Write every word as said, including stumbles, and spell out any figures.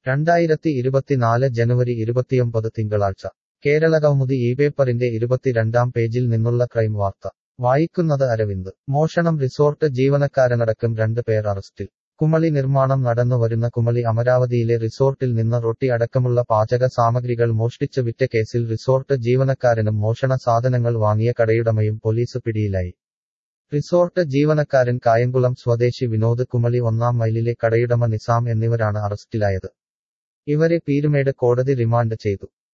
രണ്ടായിരത്തി ഇരുപത്തിനാല് ജനുവരി ഇരുപത്തിയൊമ്പത് തിങ്കളാഴ്ച കേരളകൗമുദി ഈ പേപ്പറിന്റെ ഇരുപത്തിരണ്ടാം പേജിൽ നിന്നുള്ള ക്രൈം വാർത്ത വായിക്കുന്നത് അരവിന്ദ് മോഷണം റിസോർട്ട് ജീവനക്കാരനടക്കം രണ്ട് പേർ അറസ്റ്റിൽ കുമളി നിർമ്മാണം നടന്നുവരുന്ന കുമളി അമരാവതിയിലെ റിസോർട്ടിൽ നിന്ന് റൊട്ടി അടക്കമുള്ള പാചക സാമഗ്രികൾ മോഷ്ടിച്ച് വിറ്റ കേസിൽ റിസോർട്ട് ജീവനക്കാരനും മോഷണ സാധനങ്ങൾ വാങ്ങിയ കടയുടമയും പോലീസ് പിടിയിലായി. റിസോർട്ട് ജീവനക്കാരൻ കായംകുളം സ്വദേശി വിനോദ്, കുമളി ഒന്നാം മൈലിലെ കടയുടമ നിസാം എന്നിവരാണ് അറസ്റ്റിലായത്. ഇവരെ പീരുമേട് കോടതി റിമാൻഡ് ചെയ്തു.